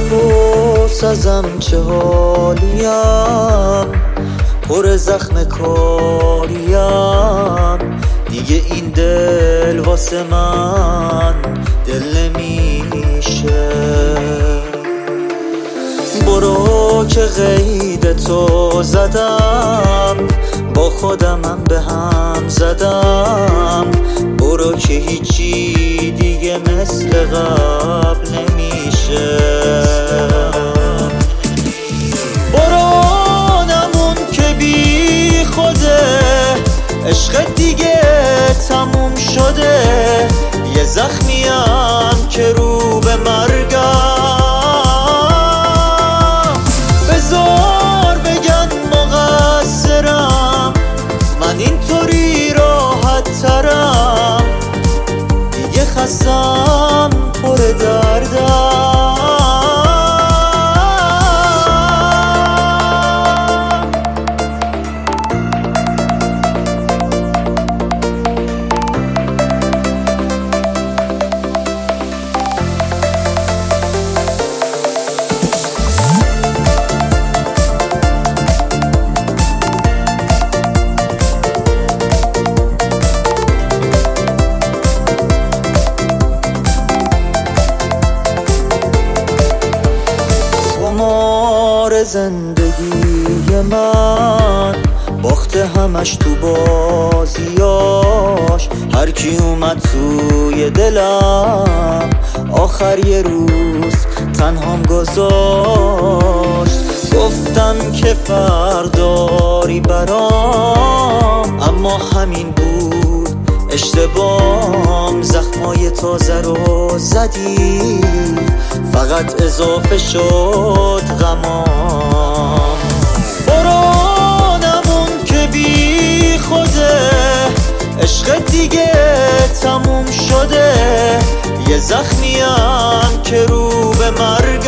نپرس ازم چه حالیم، پر زخم کاریم. دیگه این دل واسه من دل نمیشه. برو که قید تو زدم، با خودمم به هم زدم. برو که هیچی دیگه مثل قبل نمیشه. برو نمون که بی خوده، عشق دیگه تموم شده. یه زخمیم که رو به مرگم. بذار بگن مقصرم، من اینطوری راحت ترم. دیگه خستم پر دردم. زندگی من باخته همش تو بازیاش. هر کی اومد توی دلم آخر یه روز تنهام گذاشت. گفتم که فرداری برام، اما همین بود اشتباهم. زخمای تازه رو زدی، فقط اضافه شد غمام. برو نمون که بی خوده، عشق دیگه تموم شده. یه زخمیم که رو به مرگ